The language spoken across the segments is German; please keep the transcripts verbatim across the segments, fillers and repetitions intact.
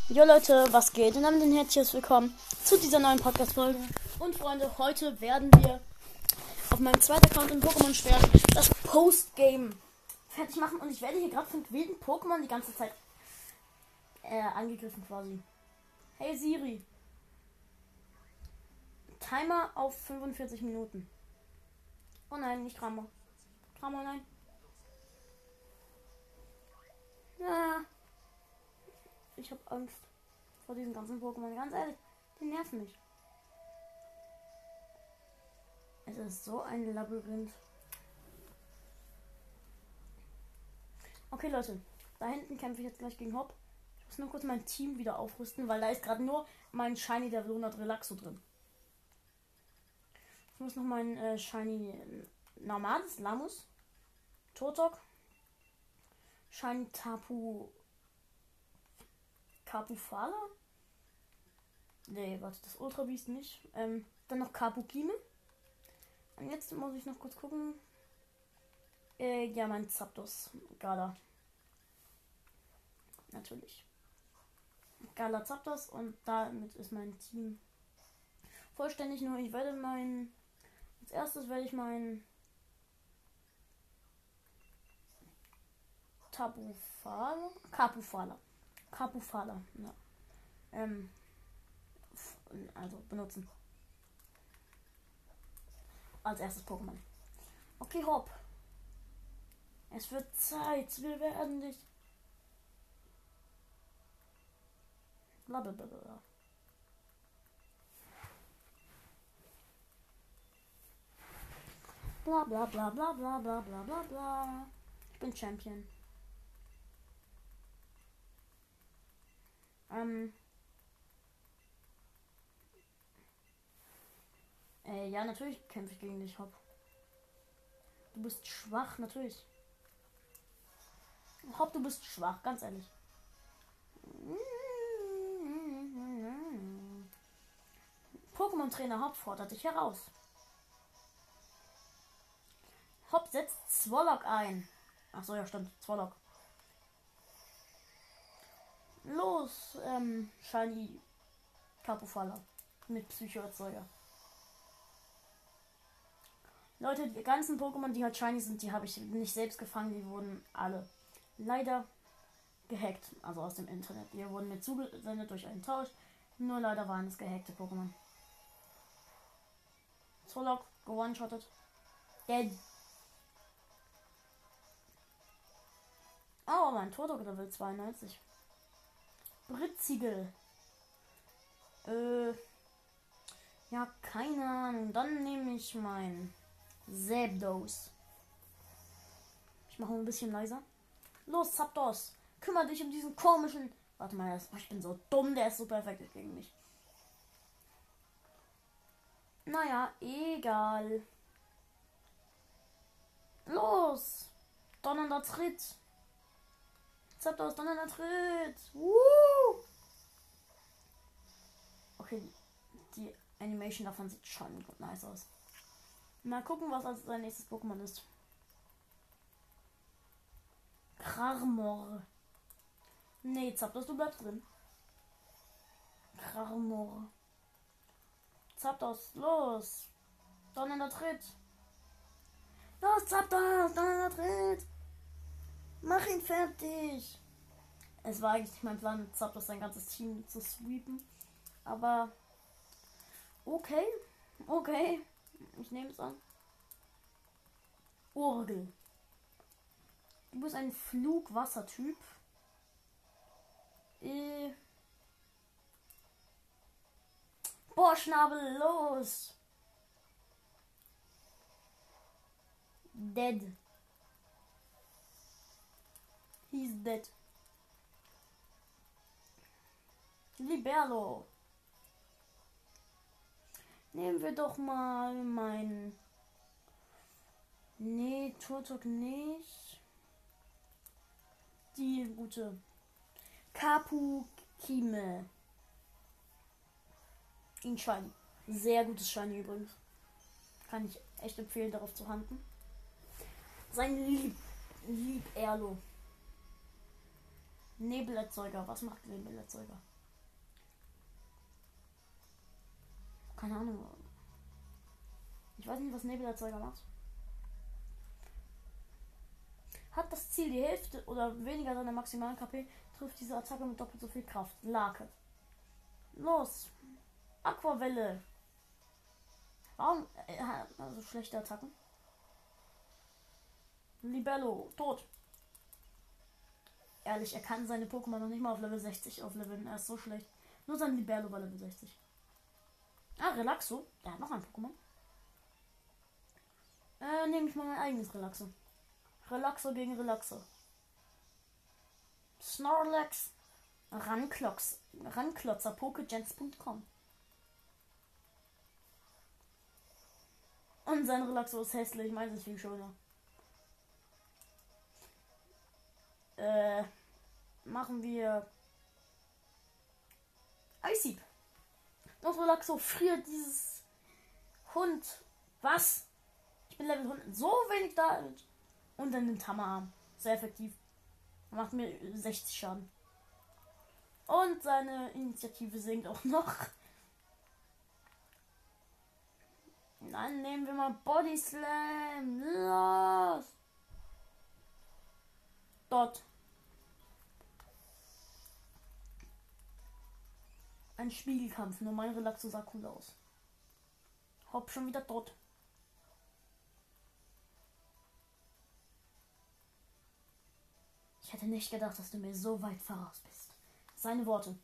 Jo Leute, was geht? Und damit ein herzliches Willkommen zu dieser neuen Podcast-Folge. Und Freunde, heute werden wir auf meinem zweiten Account im Pokémon-Schwert das Postgame fertig machen. Und ich werde hier gerade von wilden Pokémon die ganze Zeit äh, angegriffen quasi. Hey Siri. Timer auf fünfundvierzig Minuten. Oh nein, nicht Kramer. Kramer, nein. Ja. Ich habe Angst vor diesen ganzen Pokémon. Ganz ehrlich, die nerven mich. Es ist so ein Labyrinth. Okay, Leute. Da hinten kämpfe ich jetzt gleich gegen Hop. Ich muss nur kurz mein Team wieder aufrüsten, weil da ist gerade nur mein Shiny Level hundert Relaxo drin. Ich muss noch mein äh, Shiny äh, normales Lamus, Totok, Shiny Tapu Kapufala? Nee, warte, das Ultra Beast nicht. Ähm, dann noch Kapukime. Und jetzt muss ich noch kurz gucken. Äh, ja, mein Zapdos. Gala. Natürlich. Gala Zapdos und damit ist mein Team vollständig. Nur ich werde mein. Als erstes werde ich mein Tabufala. Kapufala. Kapufala. Ja. Ähm. Also benutzen. Als erstes Pokémon. Okay, Hop. Es wird Zeit. Wir werden dich. Blablabla. Bla bla bla bla bla bla bla bla bla. Ich bin Champion. Ähm. Äh, ja, natürlich kämpfe ich gegen dich, Hop. Du bist schwach, natürlich. Hop, du bist schwach, ganz ehrlich. Pokémon-Trainer Hop fordert dich heraus. Hop setzt Zwolok ein. Achso, ja, stimmt. Zwolok. Los, ähm, Shiny Kapufala. Mit Psycho-Erzeuger. Leute, die ganzen Pokémon, die halt shiny sind, die habe ich nicht selbst gefangen. Die wurden alle leider gehackt. Also aus dem Internet. Die wurden mir zugesendet durch einen Tausch. Nur leider waren es gehackte Pokémon. Zwolok, ge-one-shottet. Dead. Oh, mein Totok Level zweiundneunzig. Britzigel. Äh. Ja, keine Ahnung. Dann nehme ich mein Zapdos. Ich mache ein bisschen leiser. Los, Zapdos. Kümmere dich um diesen komischen. Warte mal, ich bin so dumm. Der ist so perfekt gegen mich. Naja, egal. Los. Donnernder Tritt. Zapdos, donnernder Tritt. Woo. Okay, die Animation davon sieht schon nice aus. Mal gucken, was als sein nächstes Pokémon ist. Krarmor. Nee, Zapdos, du bleibst drin. Krarmor. Zapdos, los. Donnernder Tritt. Los, Zapdos, donnernder Tritt. Mach ihn fertig. Es war eigentlich mein Plan, mit Zapdos sein ganzes Team zu sweepen. Aber okay, okay. Ich nehme es an. Urgel. Du bist ein Flugwassertyp. Äh. Boah, Schnabel, los. Dead. He's dead. Liberlo. Nehmen wir doch mal mein. Nee, Totok nicht. Die gute Kapukime. In Shiny. Sehr gutes Shiny übrigens. Kann ich echt empfehlen, darauf zu handeln. Sein Lieb. Lieb Erlo. Nebelerzeuger. Was macht Nebelerzeuger? Keine Ahnung. Ich weiß nicht, was Nebelerzeuger macht. Hat das Ziel die Hälfte oder weniger seiner maximalen K P, trifft diese Attacke mit doppelt so viel Kraft. Lake. Los. Aquavelle. Warum äh, hat er so schlechte Attacken? Libello. Tot. Ehrlich, er kann seine Pokémon noch nicht mal auf Level sechzig aufleveln. Er ist so schlecht. Nur sein Libello war Level sechzig. Ah, Relaxo. Der hat noch ein Pokémon. Äh, nehme ich mal mein eigenes Relaxo. Relaxo gegen Relaxo. Snorlax. Ranklotz. Ranklotzer. Pokégens punkt com. Und sein Relaxo ist hässlich. Meins ist viel schöner. Äh, machen wir Eisieb. Und Relaxo friert dieses Hund. Was? Ich bin Level hundert. So wenig da. Und dann nimmt Hammerarm. Sehr effektiv. Er macht mir sechzig Schaden. Und seine Initiative sinkt auch noch. Dann nehmen wir mal Body Slam. Los. Dort. Ein Spiegelkampf. Nur mein Relaxo sah cool aus. Hopp, schon wieder dort. Ich hätte nicht gedacht, dass du mir so weit voraus bist. Seine Worte.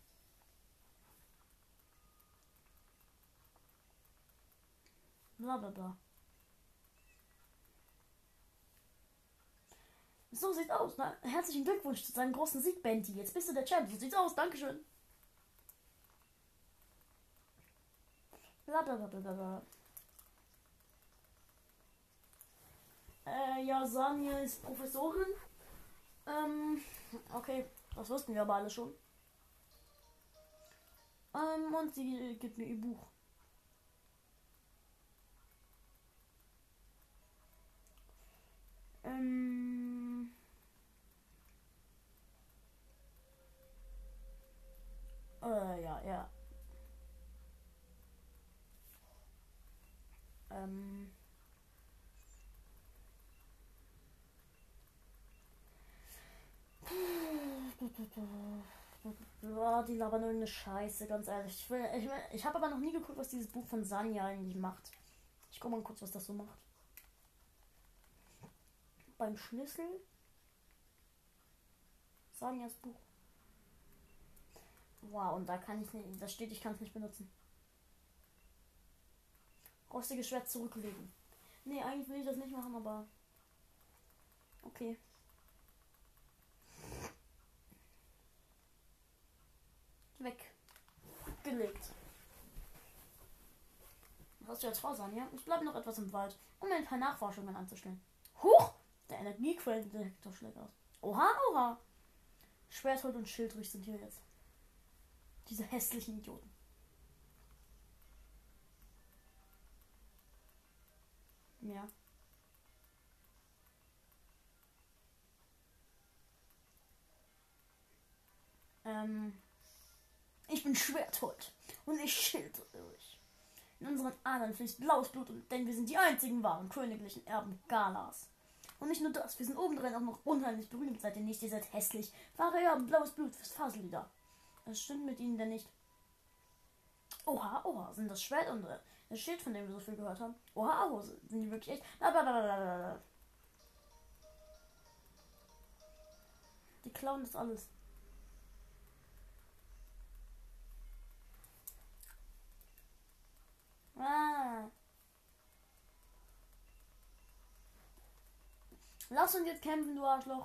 Blablabla. So sieht's aus. Na, herzlichen Glückwunsch zu seinem großen Sieg, Benty. Jetzt bist du der Champ. So sieht's aus. Dankeschön. Blablabla. Äh, ja, Sanja ist Professorin. Ähm, okay. Das wussten wir aber alle schon. Ähm, und sie gibt mir ihr Buch. Ähm. Äh, ja, ja. Ähm. Boah, die labern irgendeine Scheiße, ganz ehrlich. Ich, will, ich, will, ich habe aber noch nie geguckt, was dieses Buch von Sanja eigentlich macht. Ich guck mal kurz, was das so macht. Beim Schlüssel. Sanjas Buch. Wow, und da kann ich nicht. Da steht, ich kann es nicht benutzen. Rostiges Schwert zurücklegen. Nee, eigentlich will ich das nicht machen, aber. Okay. Weg. Gelegt. Was hast du jetzt vor, Sanja? Ich bleibe noch etwas im Wald, um mir ein paar Nachforschungen anzustellen. Huch! Der Energiequellendetektor schlägt aus. Oha, oha! Schwerthold und Schildrich sind hier jetzt. Diese hässlichen Idioten. Ja. Ähm. Ich bin Schwerthold und ich Schildrich. In unseren Adern fließt blaues Blut, und denn wir sind die einzigen wahren königlichen Erben Galas. Und nicht nur das, wir sind obendrein auch noch unheimlich berühmt. Seid ihr nicht, ihr seid hässlich. Wahre Erben, blaues Blut fürs Fasellieder. Das stimmt mit ihnen denn nicht. Oha, oha, sind das Schwert und äh, das Schild, von dem wir so viel gehört haben. Oha, oha, sind die wirklich echt? Blablabla. Die klauen das alles. Ah. Lass uns jetzt kämpfen, du Arschloch.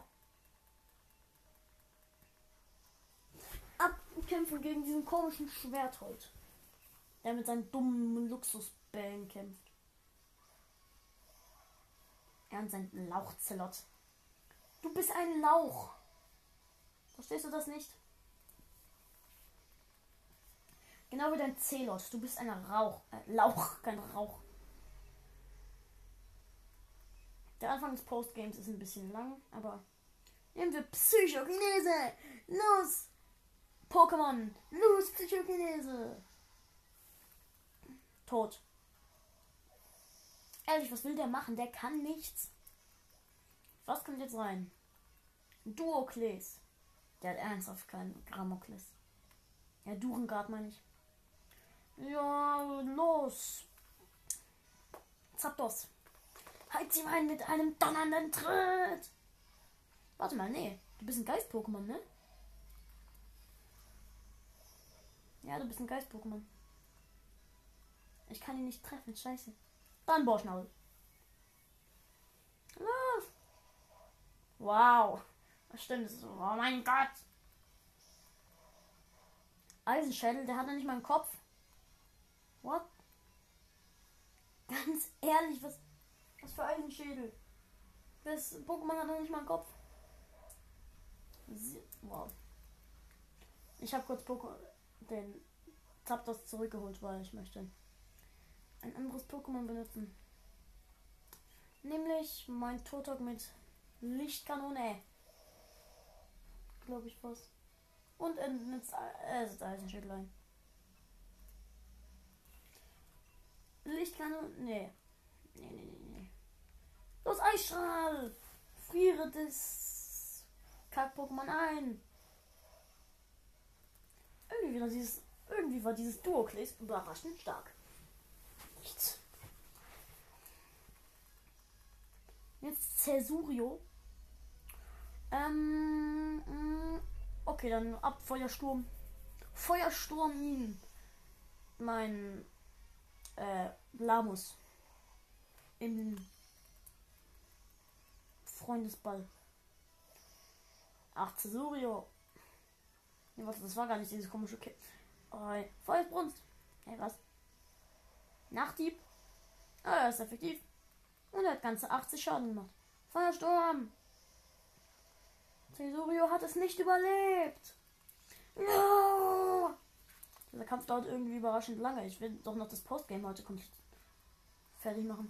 Abkämpfen gegen diesen komischen Schwerthold, der mit seinen dummen Luxusbällen kämpft. Er und sein Lauchzelot. Du bist ein Lauch. Verstehst du das nicht? Genau wie dein Zelot. Du bist ein Rauch. Äh, Lauch, kein Rauch. Der Anfang des Postgames ist ein bisschen lang, aber nehmen wir Psychokinese. Los! Pokémon! Los, Psychokinese! Tot. Ehrlich, was will der machen? Der kann nichts. Was kommt jetzt rein? Duokles. Der hat ernsthaft keinen Gramokles. Ja, Durengard meine ich. Ja, los. Zapdos. Halt sie rein mit einem donnernden Tritt. Warte mal, nee. Du bist ein Geist-Pokémon, ne? Ja, du bist ein Geist-Pokémon. Ich kann ihn nicht treffen, scheiße. Dann Borschnabel. Los. Wow. Das stimmt. Oh mein Gott. Eisenschädel, der hat noch nicht mal einen Kopf. What? Ganz ehrlich, was, was für Eisenschädel? Das Pokémon hat noch nicht mal einen Kopf. Wow. Ich habe kurz Pokémon den Zapdos zurückgeholt, weil ich möchte ein anderes Pokémon benutzen. Nämlich mein Turtok mit Lichtkanone. Glaube ich was. Und er nutzt äh, Eisenschädel ein. Lichtkanone. Nee. Nee, nee, nee, nee. Los, Eisstrahl! Friere das Kack-Pokémon ein. Irgendwie war dieses, irgendwie war dieses Duokles überraschend stark. Nichts. Jetzt Cesurio. Ähm, mh, okay, dann ab Feuersturm. Feuersturm ihn. Mein äh, Lamus. Im Freundesball. Ach, Cesurio. Nee, warte, das war gar nicht dieses komische Kind. Oh, Feuersbrunst. Hey, was? Nachtdieb. Ah, er ist effektiv. Und er hat ganze achtzig Schaden gemacht. Feuersturm. Cesurio hat es nicht überlebt. No! Dieser Kampf dauert irgendwie überraschend lange. Ich will doch noch das Postgame heute komplett fertig machen.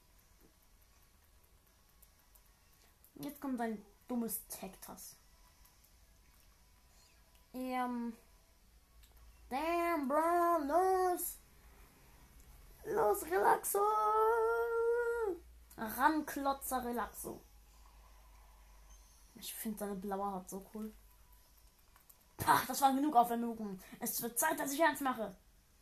Jetzt kommt ein dummes Tektas. Ähm. Damn, bro, los! Los, Relaxo! Ranklotzer Relaxo. Ich finde seine blaue Haut so cool. Ach, das war genug Aufwärmung. Es wird Zeit, dass ich ernst mache.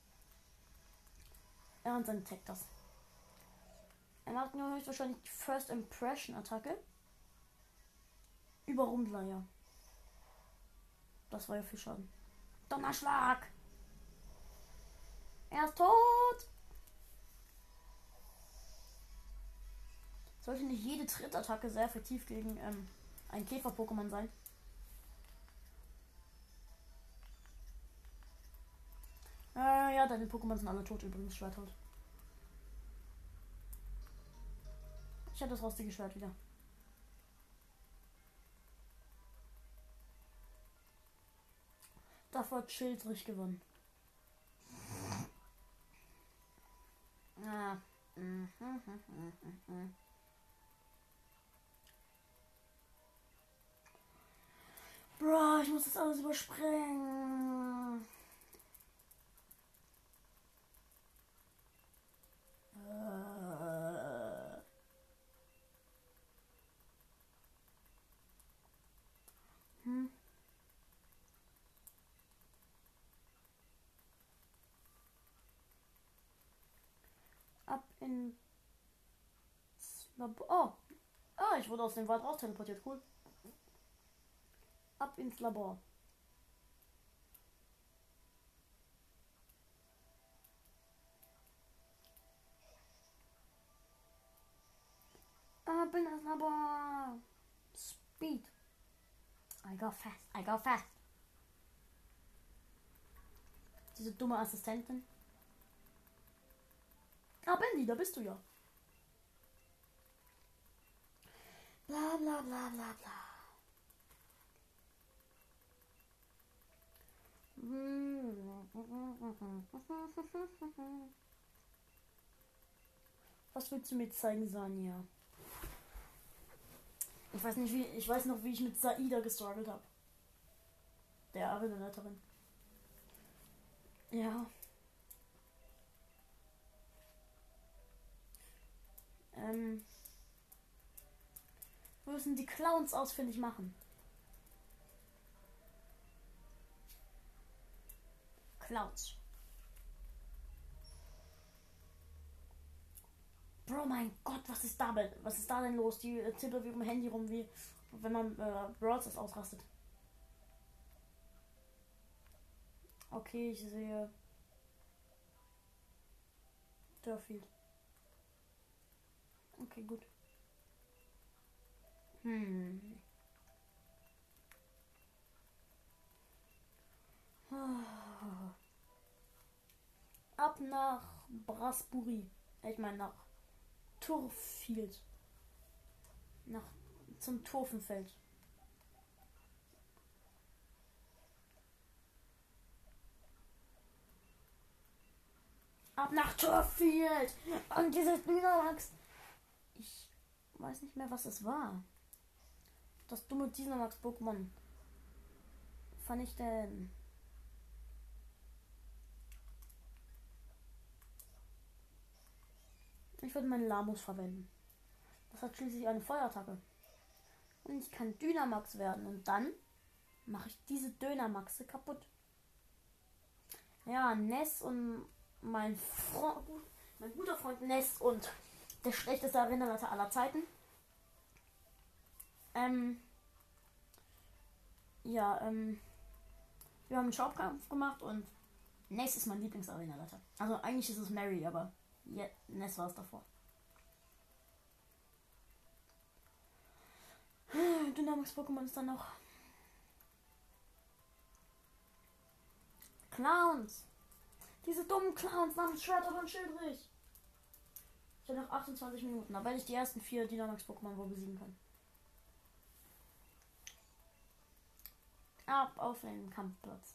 Er und sein Tektas. Er macht nur höchstwahrscheinlich die First Impression Attacke. Über Rumbler, ja. Das war ja viel Schaden. Donnerschlag! Er ist tot! Sollte nicht jede Trittattacke sehr effektiv gegen ähm, ein Käfer-Pokémon sein? Äh, ja, deine Pokémon sind alle tot übrigens, Schwerthaut. Ich habe das rostige Schwert wieder. Dafür hat Schildrich gewonnen. Ah. Mhm, mhm, mhm, mhm. Bro, ich muss das alles überspringen. Äh. Hm. Ab in Labor. Oh. Ah, ich wurde aus dem Wald raus teleportiert. Cool. Ab ins Labor. Ab in das Labor. Speed. I go fast. I go fast. Diese dumme Assistentin. Ah, Bendy, da bist du ja. Bla bla bla bla bla. Was willst du mir zeigen, Sanja? Ich weiß nicht, wie. Ich weiß noch, wie ich mit Saida gestruggelt habe. Der Arenaleiterin. Ja. Ähm, wir müssen die Clowns ausfindig machen. Clowns. Bro, mein Gott, was ist da, was ist da denn los? Die äh, zittert wie im Handy rum, wie wenn man äh, Brawl Stars ausrastet. Okay, ich sehe Dörfield. Okay, gut. Hm. Ab nach Brasbury. Ich meine nach Turfield. Nach zum Turfenfeld. Ab nach Turfield. Und dieses Dynamax. Ich weiß nicht mehr, was es war. Das dumme Dynamax-Pokémon. Fand ich denn? Ich würde meinen Lamus verwenden. Das hat schließlich eine Feuerattacke. Und ich kann Dynamax werden. Und dann mache ich diese Dynamaxe kaputt. Ja, Ness und mein, Fro mein guter Freund Ness und der schlechteste Erinnerleiter aller Zeiten. Ähm. Ja, ähm. Wir haben einen Schaubkampf gemacht und Ness ist mein Lieblings-Arenaleiter. Also eigentlich ist es Mary, aber ja, Ness war es davor. Dynamax-Pokémon ist dann noch Clowns. Diese dummen Clowns namens Schwerter und Schildrich. Ich habe noch achtundzwanzig Minuten, da werde ich die ersten vier Dynamax-Pokémon wohl besiegen können. Ab auf den Kampfplatz.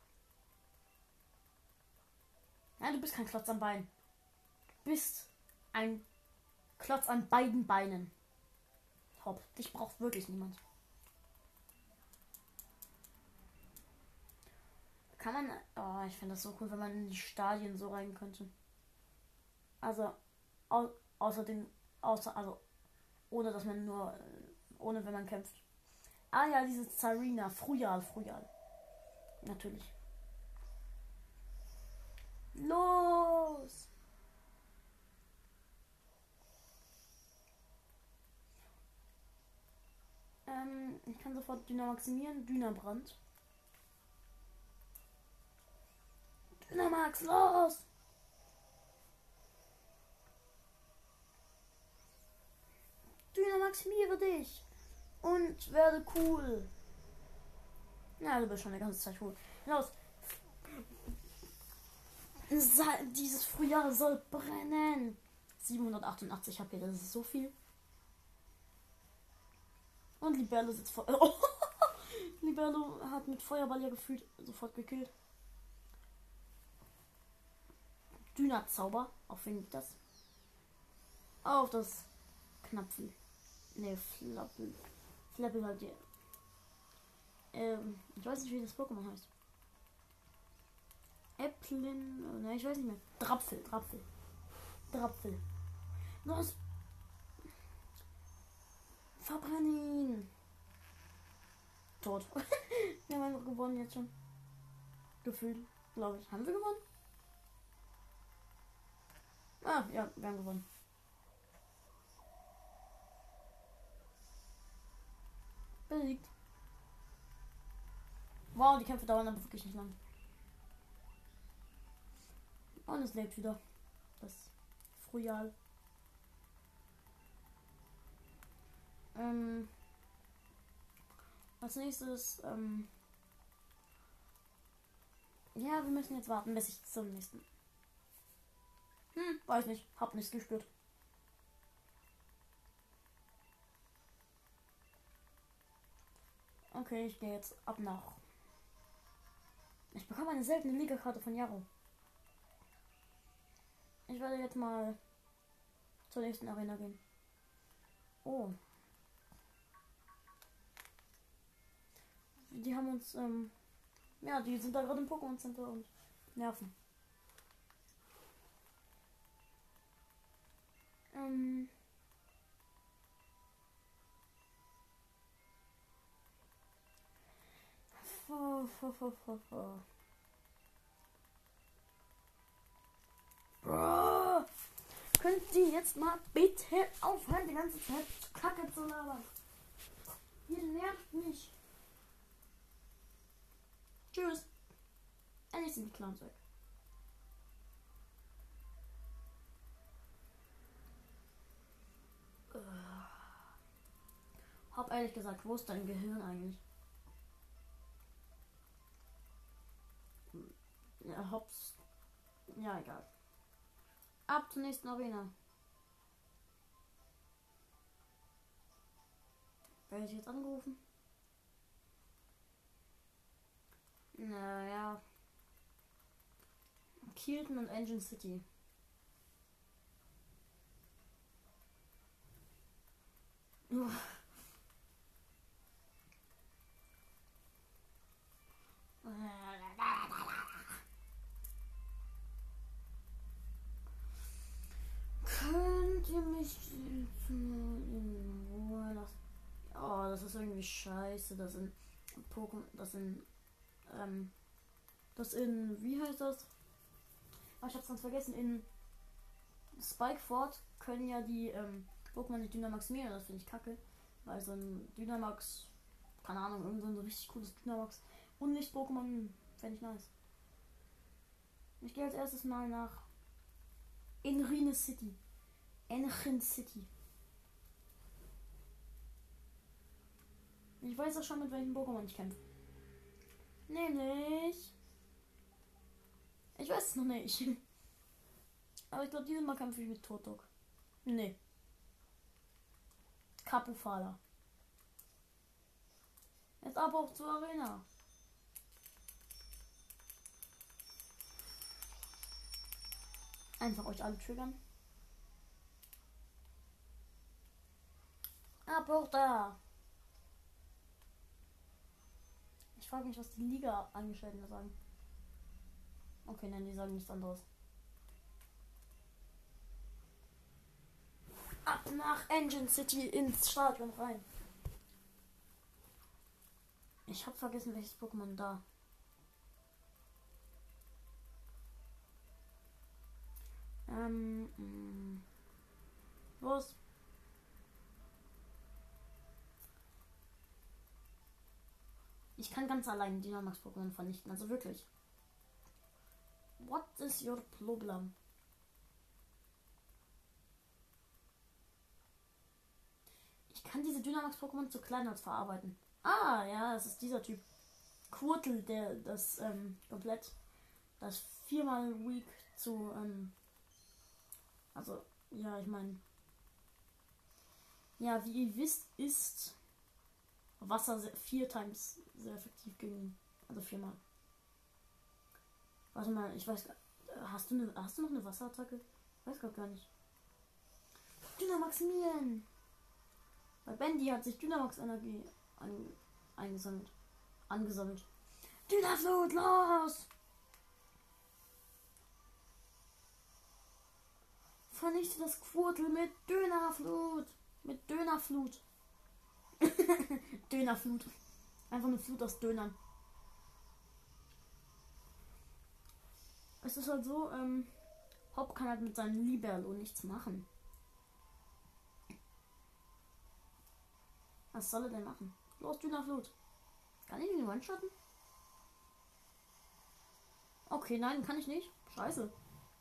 Nein, du bist kein Klotz am Bein. Du bist ein Klotz an beiden Beinen. Top. Dich braucht wirklich niemand. Kann man... Oh, ich finde das so cool, wenn man in die Stadien so rein könnte. Also, au, außer den... Außer, also, ohne dass man nur... Ohne wenn man kämpft. Ah ja, dieses Zarina. Frühjahr, Frühjahr. Natürlich. Los! Ähm, ich kann sofort Dynamaximieren. Dynabrand. Dynamax, los! Dynamaximiere dich! Und werde cool. Ja, du bist schon eine ganze Zeit cool. Los! Dieses Frühjahr soll brennen. siebenhundertachtundachtzig H P, das ist so viel. Und Libello sitzt vor. Oh, Libello hat mit Feuerball ja gefühlt sofort gekillt. Dynazauber. Auf wen liegt das? Auf das Knapfen. Ne, Flappel. Flappel halt die. Ähm, ich weiß nicht, wie das Pokémon heißt. Äpplin. Ne, ich weiß nicht mehr. Drapfel, Drapfel. Drapfel. Los! Verbrennen ihn! Tot. Wir haben einfach gewonnen jetzt schon. Gefühlt, glaube ich. Haben wir gewonnen? Ah, ja, wir haben gewonnen. Besiegt. Wow, die Kämpfe dauern aber wirklich nicht lang. Und es lebt wieder. Das Frühjahr. Ähm, als nächstes, ähm, ja, wir müssen jetzt warten, bis ich zum nächsten. Hm, weiß nicht, hab nichts gespürt. Okay, ich gehe jetzt ab nach. Ich bekomme eine seltene Liga-Karte von Jaro. Ich werde jetzt mal zur nächsten Arena gehen. Oh. Die haben uns, ähm, ja, die sind da gerade im Pokémon Center und nerven. Ähm, Oh, oh, oh, oh, oh. Bro, könnt ihr jetzt mal bitte aufhören, die ganze Zeit Kacke zu labern? Ihr nervt mich. Tschüss. Endlich sind die Clowns weg. Hab ehrlich gesagt, wo ist dein Gehirn eigentlich? Ja, hops. Ja, egal. Ab zur nächsten Arena. Werde ich jetzt angerufen? Naja. Kilton und Engine City. Uff. Könnt ihr mich in Ruhe lassen? Oh, das ist irgendwie scheiße. Das sind Pokémon. Das sind. Ähm. Das in. Wie heißt das? Oh, ich hab's ganz vergessen. In Spikeford können ja die ähm, Pokémon nicht Dynamaximieren. Das finde ich kacke. Weil so ein Dynamax. Keine Ahnung, irgend so ein richtig cooles Dynamax. Und nicht Pokémon. Fände ich nice. Ich gehe als erstes mal nach. Enrine City. Enrine City. Ich weiß auch schon, mit welchem Pokémon ich kämpfe. Nämlich. Ich weiß es noch nicht. Aber ich glaube, dieses Mal kämpfe ich mit Totok. Nee. Kapufala. Jetzt aber auch zur Arena. Einfach euch alle triggern. Ab auch da. Ich frage mich, was die Liga-Angestellten sagen. Okay, nein, die sagen nichts anderes. Ab nach Engine City ins Stadion rein. Ich habe vergessen, welches Pokémon da. Ähm, mh. Los. Ich kann ganz allein Dynamax-Pokémon vernichten, also wirklich. What is your problem? Ich kann diese Dynamax-Pokémon zu Kleinholz verarbeiten. Ah, ja, das ist dieser Typ. Quirtle, der das ähm, komplett das viermal weak zu, ähm, also, ja, ich meine, ja, wie ihr wisst, ist Wasser sehr, vier times sehr effektiv gegen, also viermal. Warte mal, ich weiß, hast du, ne, hast du noch eine Wasserattacke? Ich weiß grad gar nicht. Dynamaximieren! Bei Bendy hat sich Dynamax-Energie an, eingesammelt. Angesammelt. Dynaflut, los! Vernichte das Quirtle mit Dynaflut. Mit Dönerflut. Dönerflut. Einfach eine Flut aus Dönern. Es ist halt so, ähm, Hop kann halt mit seinem Liberlo nichts machen. Was soll er denn machen? Los, Dynaflut. Kann ich ihn one-shotten? Okay, nein, kann ich nicht. Scheiße.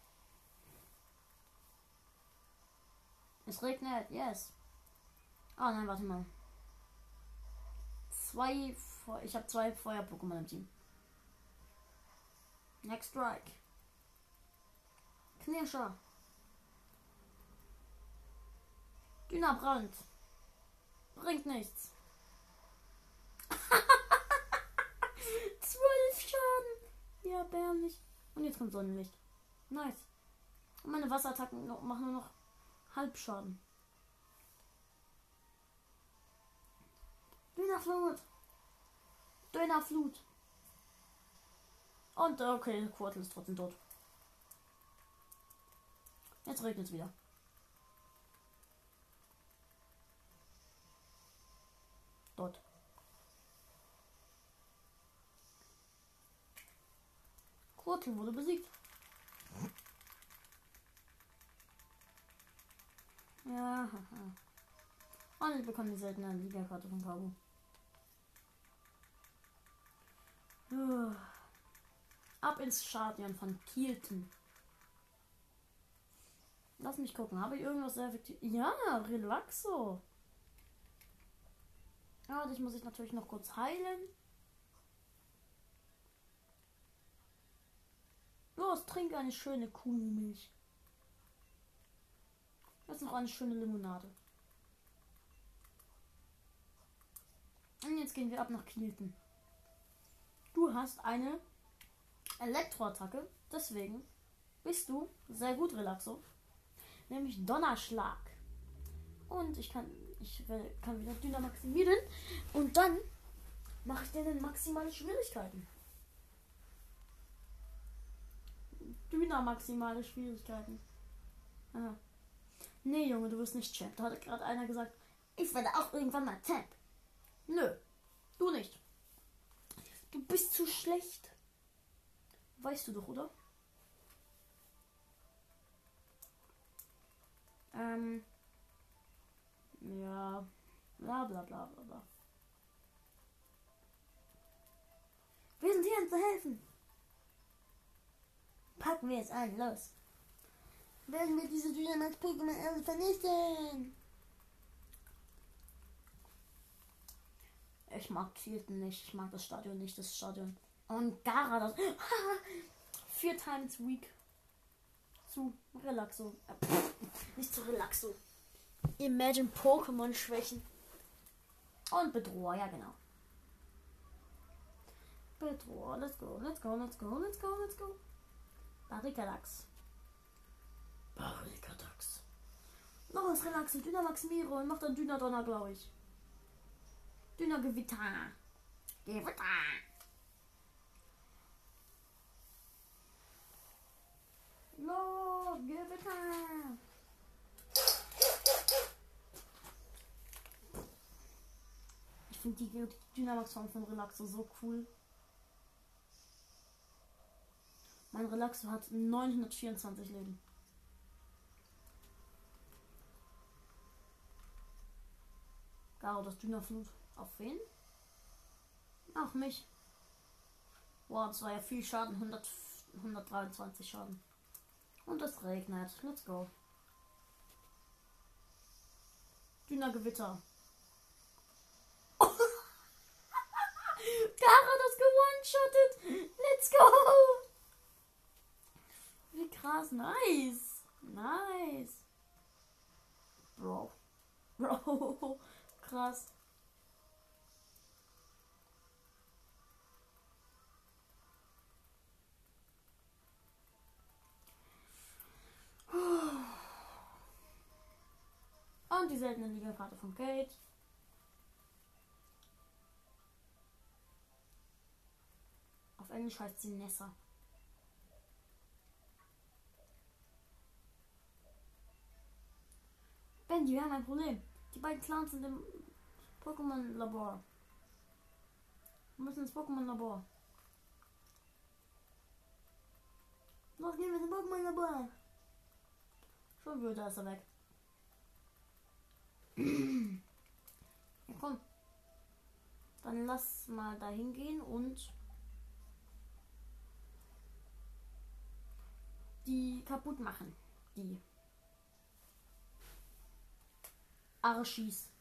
Es regnet, yes. Ah, nein, warte mal. Zwei, Fe ich habe zwei Feuer-Pokémon im Team. Next Strike. Knirscher. Dünnerbrand. Bringt nichts. Zwölf Schaden. Ja, erbärmlich. Und jetzt kommt Sonnenlicht. Nice. Und meine Wasserattacken machen nur noch Halbschaden. Dönerflut. Dönerflut. Und okay, Quirtle ist trotzdem tot. Jetzt regnet es wieder. Dort. Pokémon wurde besiegt. Ja, haha. Und ich bekomme die seltene Liga-Karte von Cabo. Uh. Ab ins Stadion von Kielten. Lass mich gucken. Habe ich irgendwas sehr effektiv? Ja, Relaxo. Ja, dich muss ich natürlich noch kurz heilen. Los, trink eine schöne Kuhmilch. Jetzt noch eine schöne Limonade. Und jetzt gehen wir ab nach Kielten. Du hast eine Elektroattacke, deswegen bist du sehr gut, Relaxo. Nämlich Donnerschlag. Und ich kann, ich will, kann wieder Dynamax maximieren. Und dann mache ich dir maximale Schwierigkeiten. Dynamax maximale Schwierigkeiten. Aha. Nee, Junge, du wirst nicht Champ. Da hat gerade einer gesagt, ich werde auch irgendwann mal Champ. Nö, du nicht. Du bist zu schlecht. Weißt du doch, oder? Ähm. Ja. Bla bla bla bla bla. Wir sind hier, um zu helfen. Packen wir jetzt an, los. Werden wir diese Dynamax-Pokémon alle vernichten. Ich mag Kielten nicht. Ich mag das Stadion nicht. Das Stadion. Und Gyarados. Vier times weak. Zu Relaxo. Äh, pff, nicht zu Relaxo. Imagine Pokémon schwächen. Und Bedroher, ja genau. Bedroher, let's go, let's go, let's go, let's go, let's go. Barrikadax. Barrikadax. Noch was Relaxo, Dynamax Miro und macht dann Dynadonner, glaube ich. Dynargewitter. Gewitter. Los, Gewitter. Ich finde die Dynamax-Form von Relaxo so cool. Mein Relaxo hat neunhundertvierundzwanzig Leben. Garo, das Dynaflut. Auf wen? Auf mich. Wow, das war ja viel Schaden. hundert, hundertdreiundzwanzig Schaden. Und es regnet. Let's go. Dünnergewitter. Oh. Gara das gewone-shottet. Let's go. Wie krass. Nice. Nice. Bro. Bro. Krass. Und die seltene Liga-Karte von Kate. Auf Englisch heißt sie Nessa. Benji, wir haben ein Problem. Die beiden Clans sind im Pokémon-Labor. Wir müssen ins Pokémon-Labor. Los, gehen wir ins Pokémon-Labor. Schon wieder ist er weg. Ja, komm. Dann lass mal da hingehen und die kaputt machen. Die Arschis.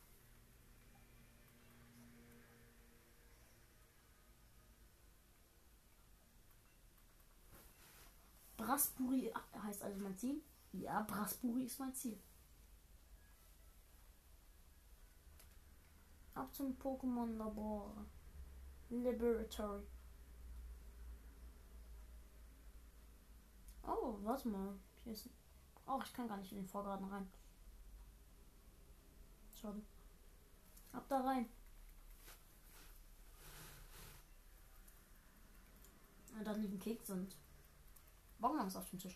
Braspuri heißt also mein Ziel. Ja, Braspuri ist mein Ziel. Ab zum Pokémon Labor. Laboratory. Oh, warte mal. Hier ist. Oh, ich kann gar nicht in den Vorgarten rein. Schade. Ab da rein. Und da liegen Keks und Bonbons auf dem Tisch.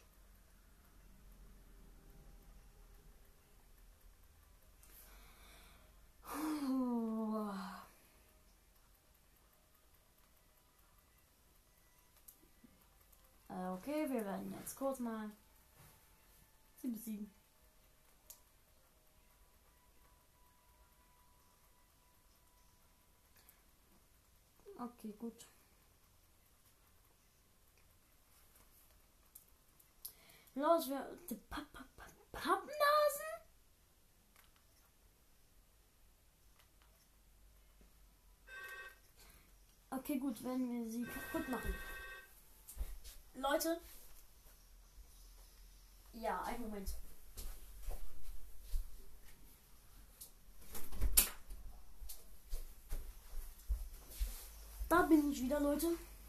okay, wir werden jetzt kurz mal sie besiegen. Okay, gut. Los, wir. Die Papp, Papp, Papp, Pappnasen? Okay, gut, wenn wir sie kaputt machen. Leute. Ja, einen Moment. Da bin ich wieder, Leute.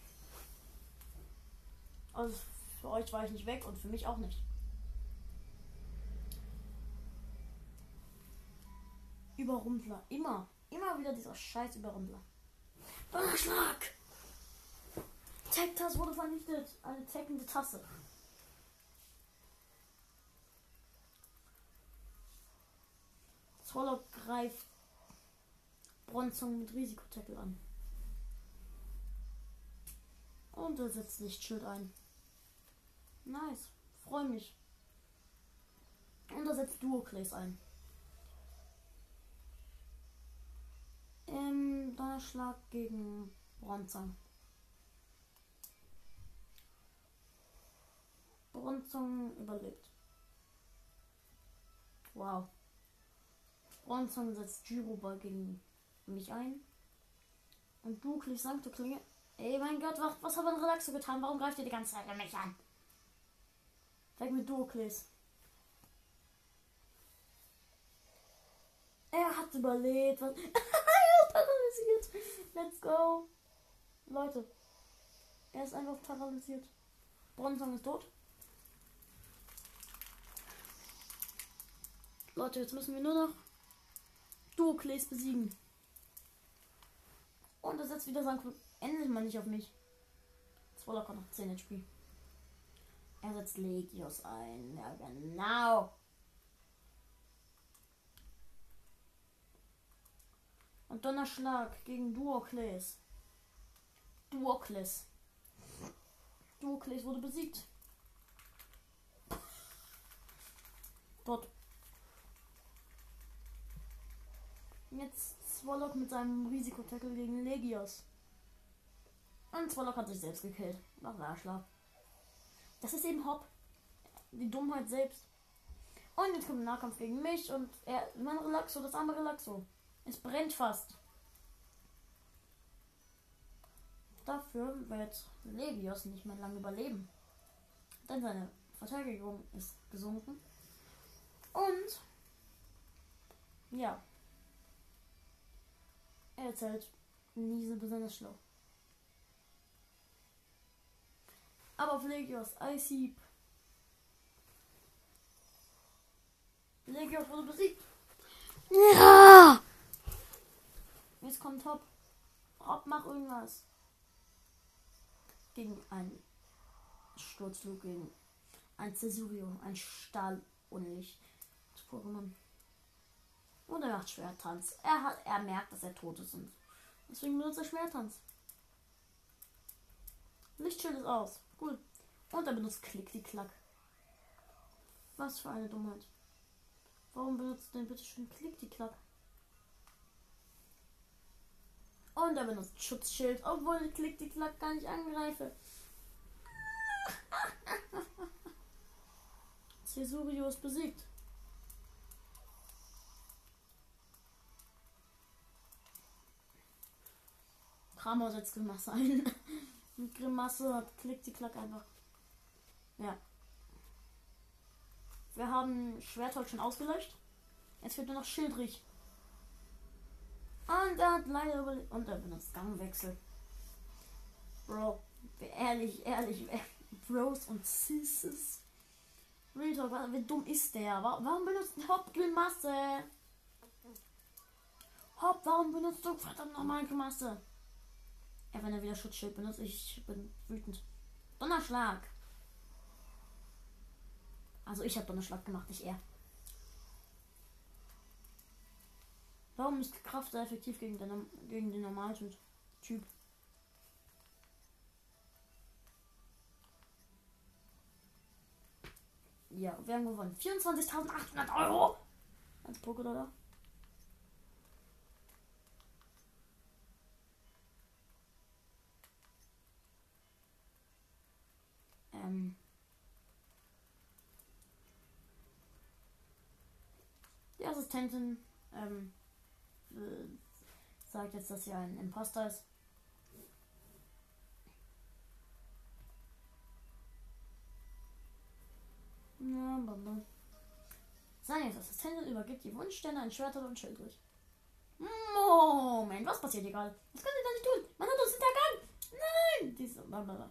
Also für euch war ich nicht weg und für mich auch nicht. Überrumpler. Immer. Immer wieder dieser scheiß Überrumpler. Donnerschlag! Tech-Tasse wurde vernichtet. Eine taggende Tasse. Swallow greift Bronzong mit Risikotackle an. Und er setzt Lichtschild ein. Nice. Freue mich. Und er setzt Duoclays ein. Im Donnerschlag gegen Bronzong. Bronzong überlebt. Wow. Bronzong setzt Gyroba gegen mich ein. Und Duoclays Sancto Klinge. Ey, mein Gott, was, was hat ein Relaxo getan? Warum greift ihr die ganze Zeit mich an? Weg mit Duoclays. Er hat überlebt. Was? Er ist paralysiert. Let's go. Leute. Er ist einfach paralysiert. Bronzong ist tot. Leute, jetzt müssen wir nur noch Duoclays besiegen. Und er setzt wieder sein Klub. Endlich mal nicht auf mich. Swallow kommt noch zehn H P. Er setzt Legios ein. Ja, genau. Und Donnerschlag gegen Duoclays. Duoclays. Duoclays wurde besiegt. Dort. Jetzt Swallow mit seinem Risikotackle gegen Legios. Und Swallow hat sich selbst gekillt. Nach Arschlag. Das ist eben Hop. Die Dummheit selbst. Und jetzt kommt ein Nahkampf gegen mich und er, mein Relaxo, das arme Relaxo. Es brennt fast. Dafür wird Legios nicht mehr lange überleben. Denn seine Verteidigung ist gesunken. Und ja. Er erzählt nie besonders schlau. Aber auf Legios, Ice Heap. Legios wurde besiegt. Ja! Jetzt kommt Hop. Hop, mach irgendwas. Gegen einen Sturzflug, gegen ein Cesurio, ein Stahl-Unlicht Pokémon. Und er macht Schwertanz. Er hat, er merkt, dass er tot ist und deswegen benutzt er Schwertanz. Lichtschild ist aus. Cool. Und er benutzt Klick-die-Klack. Was für eine Dummheit. Warum benutzt denn bitte schön Klick-die-Klack? Und er benutzt Schutzschild, obwohl ich Klick-die-Klack gar nicht angreife. Cesurio ist besiegt. Kramos setzt Grimasse ein. Und Grimasse hat Klick-die-Klack einfach. Ja. Wir haben Schwertholz schon ausgelöscht. Jetzt fehlt nur noch Schildrich. Und er hat leider überlebt. Und er benutzt Gangwechsel. Bro, ehrlich, ehrlich, Bros und Sisses. Real Talk, wie dumm ist der? Warum benutzt Hop Grimasse? Hop, warum benutzt du verdammt nochmal Grimasse? Ja, wenn er wieder Schutzschild benutzt, ich bin wütend. Donnerschlag. Also ich habe Donnerschlag gemacht, nicht er. Warum ist Kraft sehr effektiv gegen den, gegen den Normaltyp? Typ. Ja, wir haben gewonnen. vierundzwanzigtausendachthundert Euro. Als Pokédollar. Ähm. Die Assistentin ähm, äh, sagt jetzt, dass sie ein Imposter ist. Ja, Baba. Seine Assistentin übergibt die Wunschsterne an Schwerter und Schildrich. Moment, was passiert hier gerade? Das könnt ihr doch nicht tun. Man hat uns hintergangen. Nein! Diese Baba.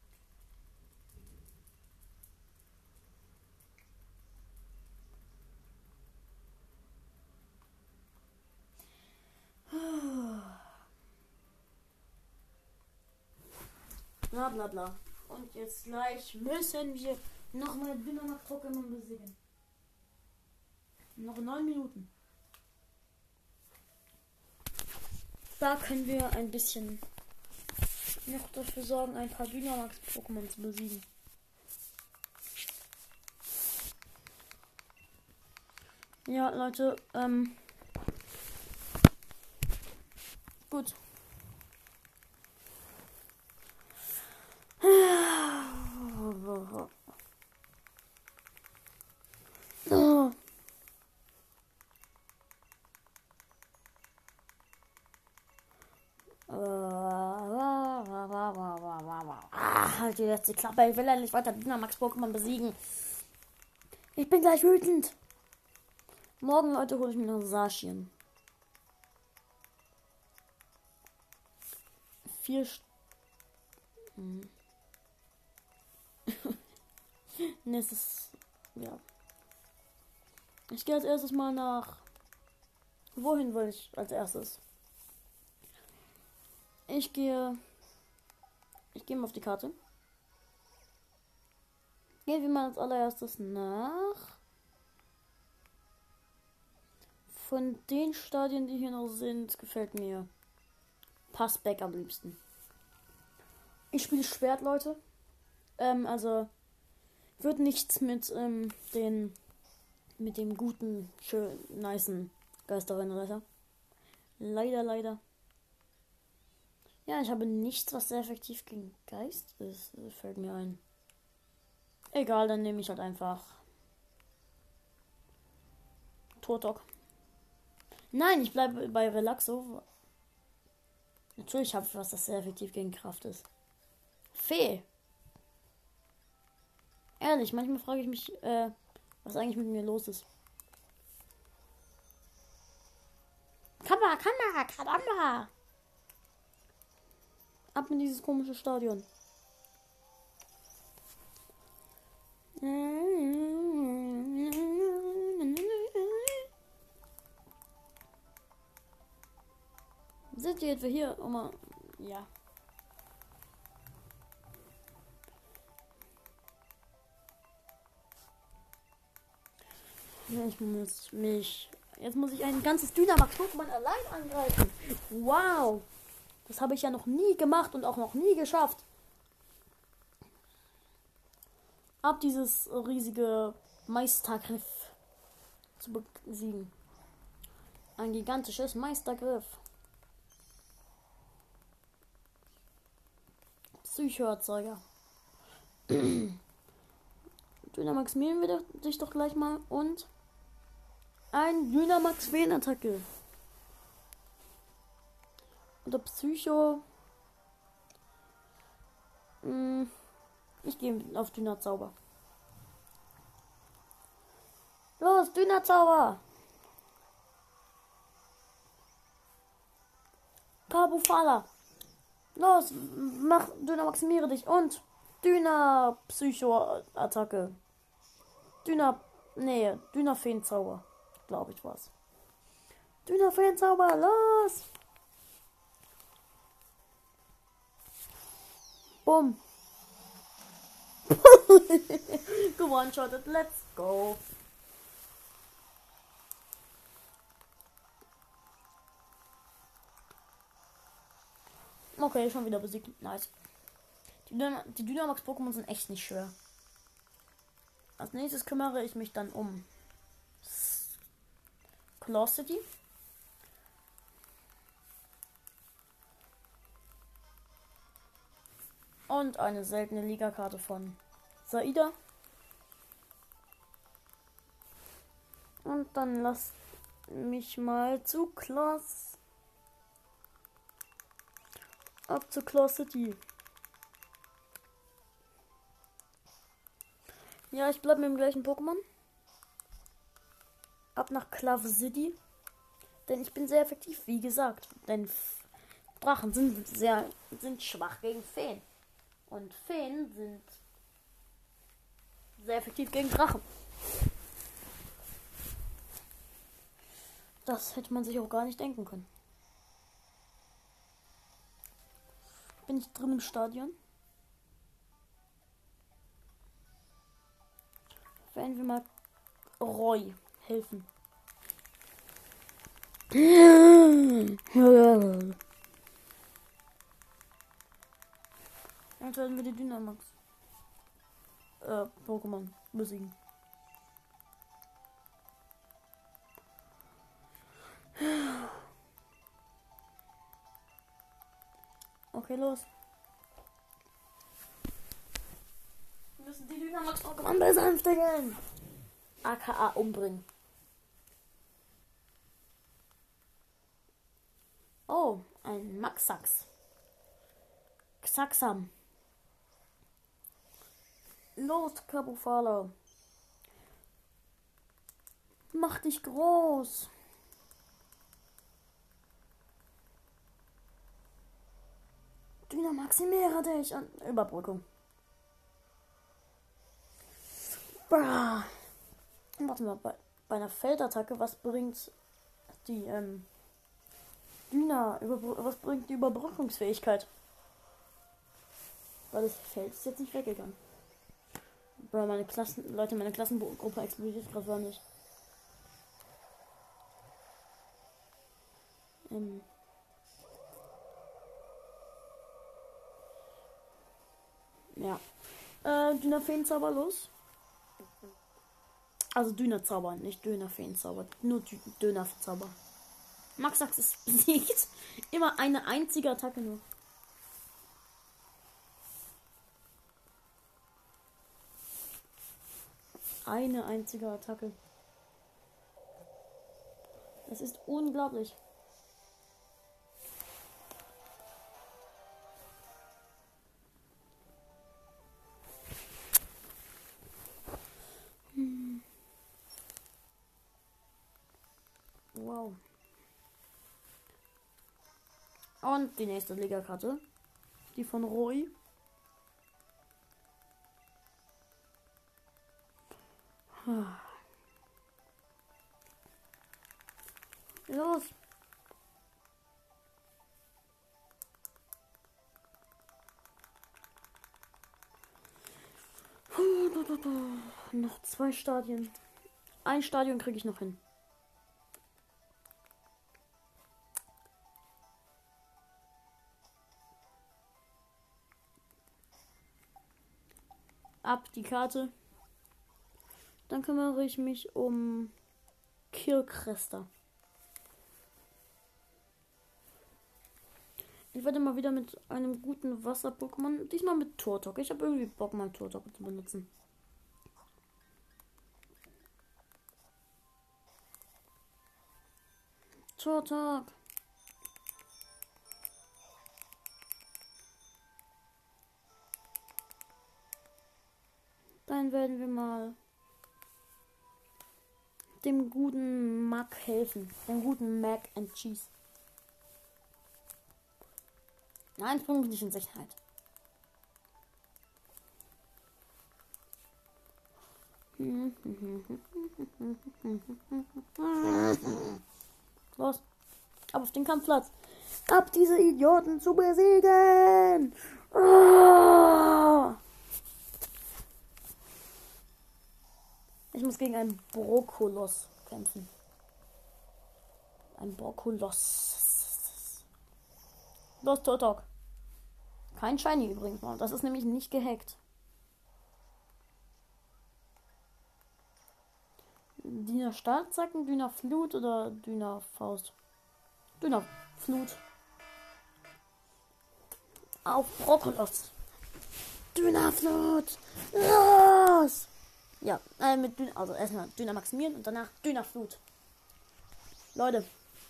Bla bla bla. Und jetzt gleich müssen wir nochmal Dynamax-Pokémon besiegen. Noch neun Minuten. Da können wir ein bisschen noch dafür sorgen, ein paar Dynamax-Pokémon zu besiegen. Ja, Leute, ähm. Gut. Oh. Ah, halt jetzt die Klappe, ich will ja nicht weiter Dynamax-Pokémon besiegen. Ich bin gleich wütend. Morgen, Leute, hole ich mir noch Saschien. Vier St hm. Nächstes. Ja. Ich gehe als erstes mal nach. Wohin will ich als erstes? Ich gehe. Ich gehe mal auf die Karte. Gehen wir mal als allererstes nach. Von den Stadien, die hier noch sind, gefällt mir Passback am liebsten. Ich spiele Schwert, Leute. Ähm, also wird nichts mit ähm, den mit dem guten, schön, nicen Geisterinnenretter. Leider, leider. Ja, ich habe nichts, was sehr effektiv gegen Geist ist. Das fällt mir ein. Egal, dann nehme ich halt einfach Turtok. Nein, ich bleibe bei Relaxo. Natürlich habe ich was, das sehr effektiv gegen Kraft ist. Fee. Ehrlich, manchmal frage ich mich, äh, was eigentlich mit mir los ist. Kamera, Kamera, Kamera. Ab in dieses komische Stadion. Sind die etwa hier? Oh mal. Ja. Ich muss mich. Jetzt muss ich ein ganzes Dynamax-Pokémon allein angreifen. Wow. Das habe ich ja noch nie gemacht und auch noch nie geschafft. Ab dieses riesige Meistergriff zu besiegen. Ein gigantisches Meistergriff. Psychoerzeuger. Dynamax mähen wir dich doch gleich mal und ein Dynamax Feenattacke. Oder Psycho. Hm, ich gehe auf Dynazauber. Los, Dynazauber! Kabufala! Los, mach Dynamaximiere dich und Dyna Psycho Attacke. Dyna nee, Dyna Feenzauber, glaube ich was. Dyna Feenzauber, los! Bumm. Gewone-shottet, let's go. Okay, schon wieder besiegt. Nice. Die, Dynam- die Dynamax-Pokémon sind echt nicht schwer. Als nächstes kümmere ich mich dann um Claw City. Und eine seltene Liga-Karte von Saida. Und dann lasst mich mal zu Claws. Ab zu Claw City. Ja, ich bleibe mit dem gleichen Pokémon. Ab nach Claw City. Denn ich bin sehr effektiv, wie gesagt. Denn Drachen sind sehr sind schwach gegen Feen. Und Feen sind sehr effektiv gegen Drachen. Das hätte man sich auch gar nicht denken können. Bin ich drin im Stadion? Werden wir mal Roy helfen. Jetzt werden wir die Dynamax äh, Pokémon besiegen. Okay, los. Wir müssen die Dynamax Pokémon besänftigen. A K A umbringen. Oh, ein Maxax. Xaxam. Los, Kabufala. Mach dich groß. Dynamaximere dich an Überbrückung. Bra. Warte mal, bei, bei einer Feldattacke, was bringt die ähm, Dyna, was bringt die Überbrückungsfähigkeit? Weil das Feld ist jetzt nicht weggegangen. Bro, meine Klassen, Leute, meine Klassengruppe explodiert gerade gar nicht. Ähm. Ja. Äh, Dünner-Feenzauber los. Also Dünner-Zauber, nicht Döner-Feenzauber. Nur Döner-Zauber. Maxax ist besiegt. Immer eine einzige Attacke nur. Eine einzige Attacke. Das ist unglaublich. Hm. Wow. Und die nächste Liga-Karte. Die von Roy. Los. Noch zwei Stadien. Ein Stadion kriege ich noch hin. Ab die Karte. Dann kümmere ich mich um Kirkrester. Ich werde mal wieder mit einem guten Wasser-Pokémon. Diesmal mit Turtok. Ich habe irgendwie Bock, mal Turtok zu benutzen. Turtok. Dann werden wir mal dem guten Mac helfen. Dem guten Mac and Cheese. Nein, ich bringe mich nicht in Sicherheit. Los. Ab auf den Kampfplatz. Ab diese Idioten zu besiegen. Oh! Ich muss gegen einen Brokolos kämpfen. Ein Brokolos. Los, Turtok. Kein Shiny übrigens. Das ist nämlich nicht gehackt. Dina Stahlzacken, Dina Flut oder Dina Faust? Dina Flut. Auf Brokkolos. Dina Flut. Los! Ja, äh, mit Dina, also erstmal Dina Maximieren und danach Dina Flut. Leute.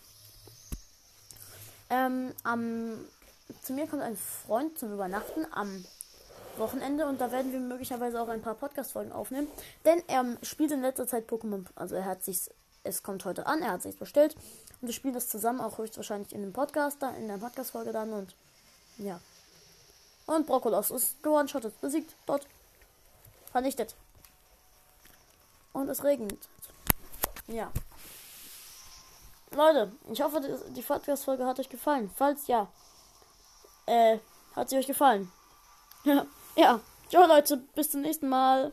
Ähm, am, zu mir kommt ein Freund zum Übernachten am Wochenende und da werden wir möglicherweise auch ein paar Podcast-Folgen aufnehmen. Denn er spielt in letzter Zeit Pokémon, also er hat sich, es kommt heute an, er hat sich bestellt und wir spielen das zusammen, auch höchstwahrscheinlich in dem Podcast, da, in der Podcast-Folge dann und ja. Und Brokkolos ist gewone-shottet, besiegt, dort, vernichtet. Und es regnet. Ja. Leute, ich hoffe, die Podcast-Folge hat euch gefallen. Falls ja, äh, hat sie euch gefallen. Ja, ja. Ciao Leute, bis zum nächsten Mal.